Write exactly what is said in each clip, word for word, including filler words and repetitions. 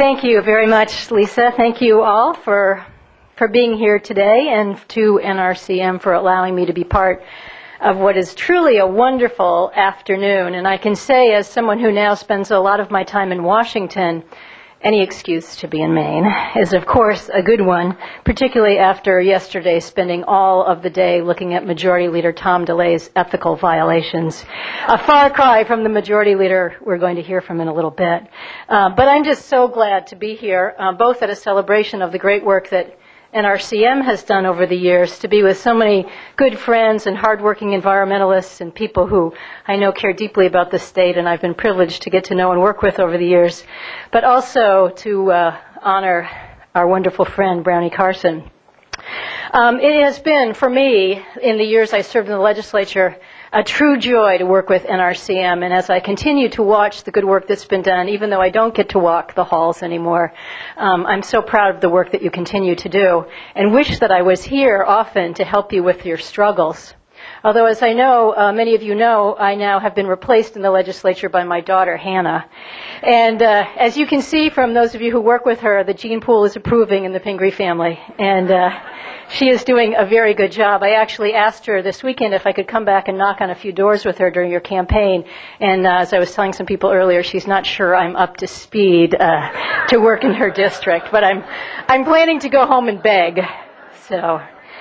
Thank you very much, Lisa. Thank you all for for being here today, and to N R C M for allowing me to be part of what is truly a wonderful afternoon. And I can say, as someone who now spends a lot of my time in Washington, any excuse to be in Maine is, of course, a good one, particularly after yesterday spending all of the day looking at Majority Leader Tom DeLay's ethical violations. A far cry from the Majority Leader we're going to hear from in a little bit. Uh, but I'm just so glad to be here, uh, both at a celebration of the great work that N R C M has done over the years, to be with so many good friends and hardworking environmentalists and people who I know care deeply about the state and I've been privileged to get to know and work with over the years, but also to uh, honor our wonderful friend, Brownie Carson. Um, it has been, for me, in the years I served in the legislature, a true joy to work with N R C M, and as I continue to watch the good work that's been done, even though I don't get to walk the halls anymore, um, I'm so proud of the work that you continue to do, and wish that I was here often to help you with your struggles. Although, as I know, uh, many of you know, I now have been replaced in the legislature by my daughter, Hannah. And uh, as you can see from those of you who work with her, the gene pool is approving in the Pingree family. And uh, she is doing a very good job. I actually asked her this weekend if I could come back and knock on a few doors with her during your campaign. And uh, as I was telling some people earlier, she's not sure I'm up to speed uh, to work in her district. But I'm, I'm planning to go home and beg. So...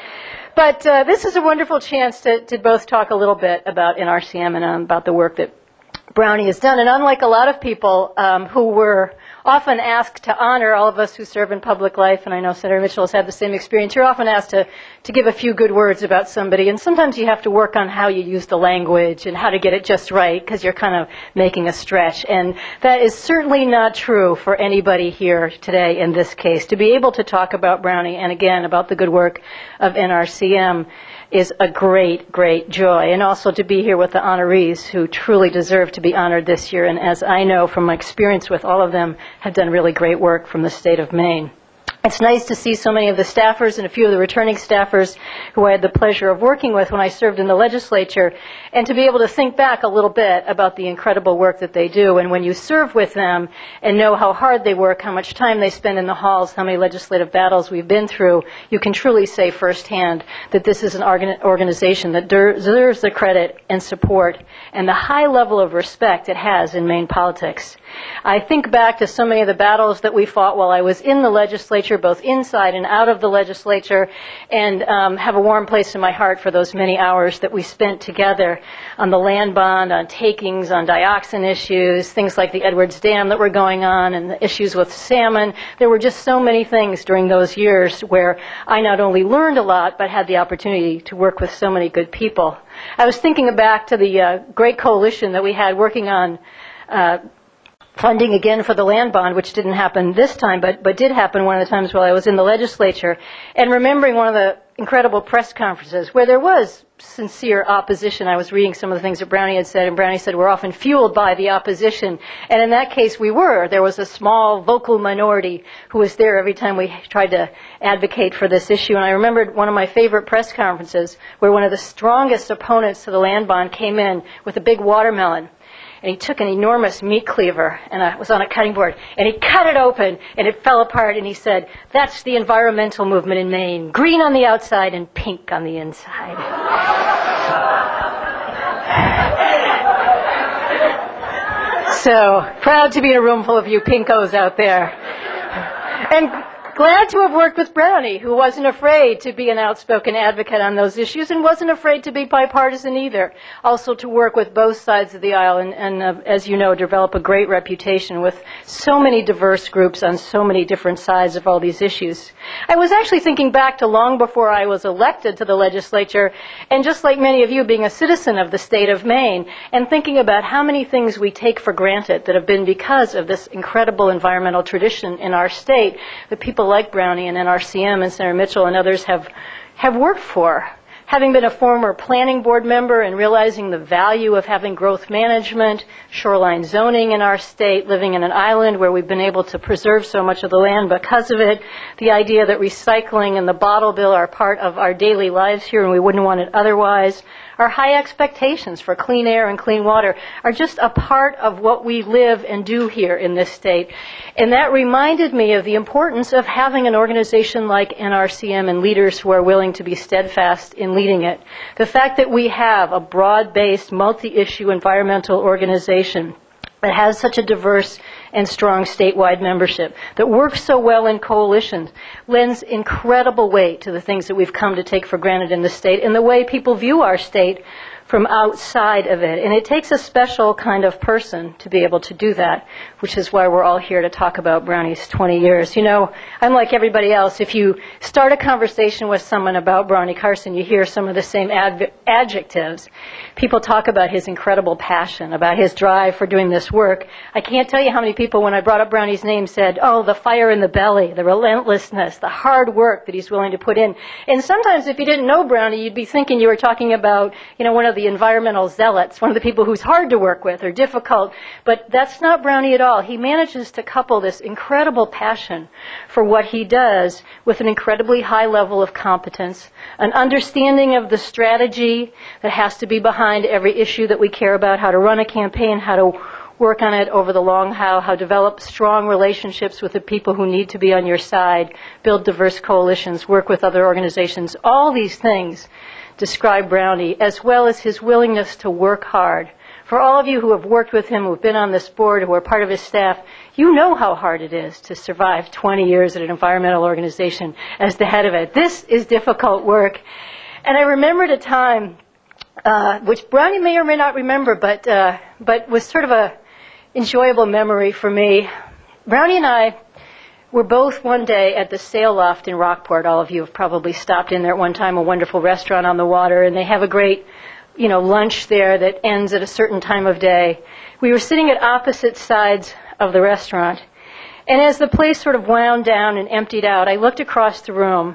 But uh, this is a wonderful chance to, to both talk a little bit about N R C M and um, about the work that Brownie has done. And unlike a lot of people um, who were often asked to honor all of us who serve in public life, and I know Senator Mitchell has had the same experience, you're often asked to, to give a few good words about somebody. And sometimes you have to work on how you use the language and how to get it just right, because you're kind of making a stretch. And that is certainly not true for anybody here today in this case. To be able to talk about Brownie, and again, about the good work of N R C M, is a great, great joy. And also to be here with the honorees who truly deserve to be honored this year, and as I know from my experience with all of them, have done really great work from the state of Maine. It's nice to see so many of the staffers and a few of the returning staffers who I had the pleasure of working with when I served in the legislature, and to be able to think back a little bit about the incredible work that they do. And when you serve with them and know how hard they work, how much time they spend in the halls, how many legislative battles we've been through, you can truly say firsthand that this is an organ- organization that deserves the credit and support and the high level of respect it has in Maine politics. I think back to so many of the battles that we fought while I was in the legislature, both inside and out of the legislature, and um, have a warm place in my heart for those many hours that we spent together on the land bond, on takings, on dioxin issues, things like the Edwards Dam that were going on, and the issues with salmon. There were just so many things during those years where I not only learned a lot, but had the opportunity to work with so many good people. I was thinking back to the uh, great coalition that we had working on uh, funding again for the land bond, which didn't happen this time, but, but did happen one of the times while I was in the legislature, and remembering one of the incredible press conferences where there was sincere opposition. I was reading some of the things that Brownie had said, and Brownie said we're often fueled by the opposition. And in that case, we were. There was a small vocal minority who was there every time we tried to advocate for this issue. And I remembered one of my favorite press conferences where one of the strongest opponents to the land bond came in with a big watermelon. And he took an enormous meat cleaver, and it was on a cutting board, and he cut it open, and it fell apart, and he said, "That's the environmental movement in Maine, green on the outside and pink on the inside." So, proud to be in a room full of you pinkos out there. And glad to have worked with Brownie, who wasn't afraid to be an outspoken advocate on those issues and wasn't afraid to be bipartisan either. Also to work with both sides of the aisle and, and uh, as you know, develop a great reputation with so many diverse groups on so many different sides of all these issues. I was actually thinking back to long before I was elected to the legislature, and just like many of you, being a citizen of the state of Maine, and thinking about how many things we take for granted that have been because of this incredible environmental tradition in our state that people like Brownie and N R C M and Senator Mitchell and others have, have worked for. Having been a former planning board member and realizing the value of having growth management, shoreline zoning in our state, living in an island where we've been able to preserve so much of the land because of it, the idea that recycling and the bottle bill are part of our daily lives here and we wouldn't want it otherwise, Our high expectations for clean air and clean water are just a part of what we live and do here in this state. And that reminded me of the importance of having an organization like N R C M and leaders who are willing to be steadfast in leading it. The fact that we have a broad-based, multi-issue environmental organization that has such a diverse and strong statewide membership, that works so well in coalitions, lends incredible weight to the things that we've come to take for granted in the state and the way people view our state from outside of it. And it takes a special kind of person to be able to do that, which is why we're all here to talk about Brownie's twenty years. You know, I'm like everybody else. If you start a conversation with someone about Brownie Carson, you hear some of the same adv- adjectives. People talk about his incredible passion, about his drive for doing this work. I can't tell you how many people, when I brought up Brownie's name, said, oh, the fire in the belly, the relentlessness, the hard work that he's willing to put in. And sometimes if you didn't know Brownie, you'd be thinking you were talking about, you know, one of the environmental zealots, one of the people who's hard to work with or difficult. But that's not Brownie at all. He manages to couple this incredible passion for what he does with an incredibly high level of competence, an understanding of the strategy that has to be behind every issue that we care about, how to run a campaign, how to work on it over the long haul, how to develop strong relationships with the people who need to be on your side, build diverse coalitions, work with other organizations. All these things describe Brownie, as well as his willingness to work hard. For all of you who have worked with him, who have been on this board, who are part of his staff, you know how hard it is to survive twenty years at an environmental organization as the head of it. This is difficult work. And I remembered a time, uh, which Brownie may or may not remember, but uh, but was sort of a enjoyable memory for me. Brownie and I were both one day at the Sail Loft in Rockport. All of you have probably stopped in there at one time, a wonderful restaurant on the water, and they have a great, you know, lunch there that ends at a certain time of day. We were sitting at opposite sides of the restaurant, and as the place sort of wound down and emptied out, I looked across the room.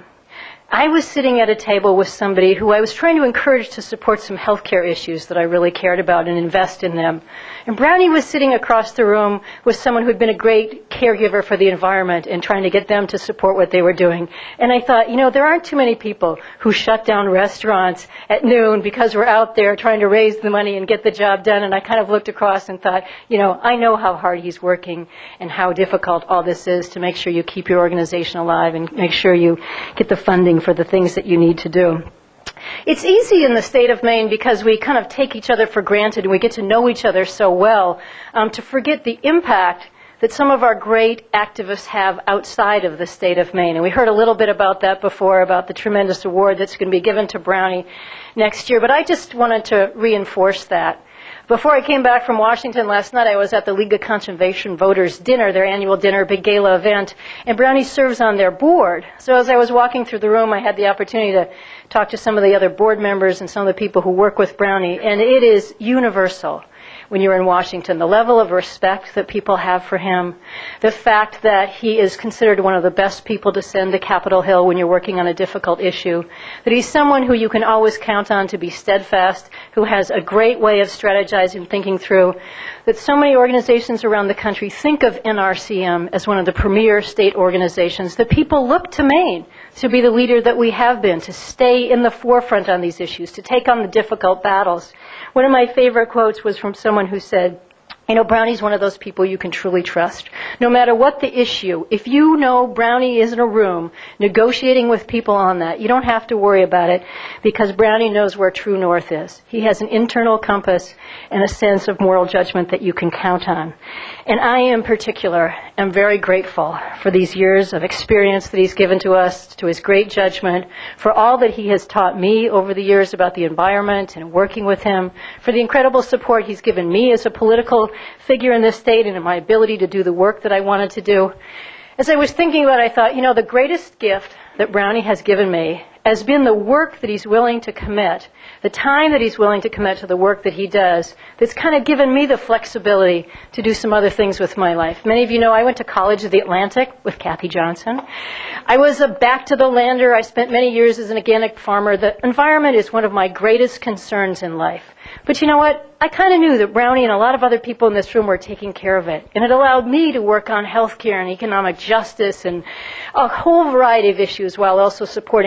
I was sitting at a table with somebody who I was trying to encourage to support some healthcare issues that I really cared about and invest in them. And Brownie was sitting across the room with someone who had been a great caregiver for the environment and trying to get them to support what they were doing. And I thought, you know, there aren't too many people who shut down restaurants at noon because we're out there trying to raise the money and get the job done. And I kind of looked across and thought, you know, I know how hard he's working and how difficult all this is to make sure you keep your organization alive and make sure you get the funding for the things that you need to do. It's easy in the state of Maine because we kind of take each other for granted and we get to know each other so well um, to forget the impact that some of our great activists have outside of the state of Maine. And we heard a little bit about that before, about the tremendous award that's going to be given to Brownie next year. But I just wanted to reinforce that. Before I came back from Washington last night, I was at the League of Conservation Voters dinner, their annual dinner, big gala event, and Brownie serves on their board. So as I was walking through the room, I had the opportunity to talk to some of the other board members and some of the people who work with Brownie, and it is universal. When you're in Washington, the level of respect that people have for him, the fact that he is considered one of the best people to send to Capitol Hill when you're working on a difficult issue, that he's someone who you can always count on to be steadfast, who has a great way of strategizing, thinking through, that so many organizations around the country think of N R C M as one of the premier state organizations, that people look to Maine to be the leader that we have been, to stay in the forefront on these issues, to take on the difficult battles. One of my favorite quotes was from someone who said, you know, Brownie's one of those people you can truly trust. No matter what the issue, if you know Brownie is in a room negotiating with people on that, you don't have to worry about it because Brownie knows where true north is. He has an internal compass and a sense of moral judgment that you can count on. And I, in particular, am very grateful for these years of experience that he's given to us, to his great judgment, for all that he has taught me over the years about the environment and working with him, for the incredible support he's given me as a political figure in this state and in my ability to do the work that I wanted to do. As I was thinking about it, I thought, you know, the greatest gift that Brownie has given me has been the work that he's willing to commit, the time that he's willing to commit to the work that he does, that's kind of given me the flexibility to do some other things with my life. Many of you know I went to College of the Atlantic with Kathy Johnson. I was a back-to-the-lander. I spent many years as an organic farmer. The environment is one of my greatest concerns in life. But you know what? I kind of knew that Brownie and a lot of other people in this room were taking care of it. And it allowed me to work on health care and economic justice and a whole variety of issues while also supporting many of the great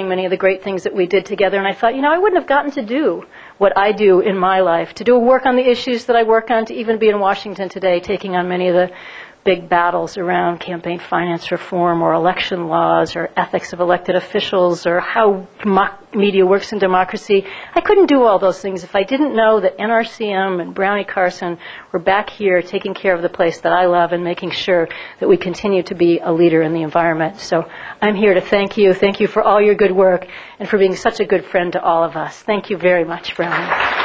great things that we did together. And I thought, you know, I wouldn't have gotten to do what I do in my life, to do work on the issues that I work on, to even be in Washington today taking on many of the big battles around campaign finance reform or election laws or ethics of elected officials or how mo- media works in democracy. I couldn't do all those things if I didn't know that N R C M and Brownie Carson were back here taking care of the place that I love and making sure that we continue to be a leader in the environment. So I'm here to thank you. Thank you for all your good work and for being such a good friend to all of us. Thank you very much, Brownie.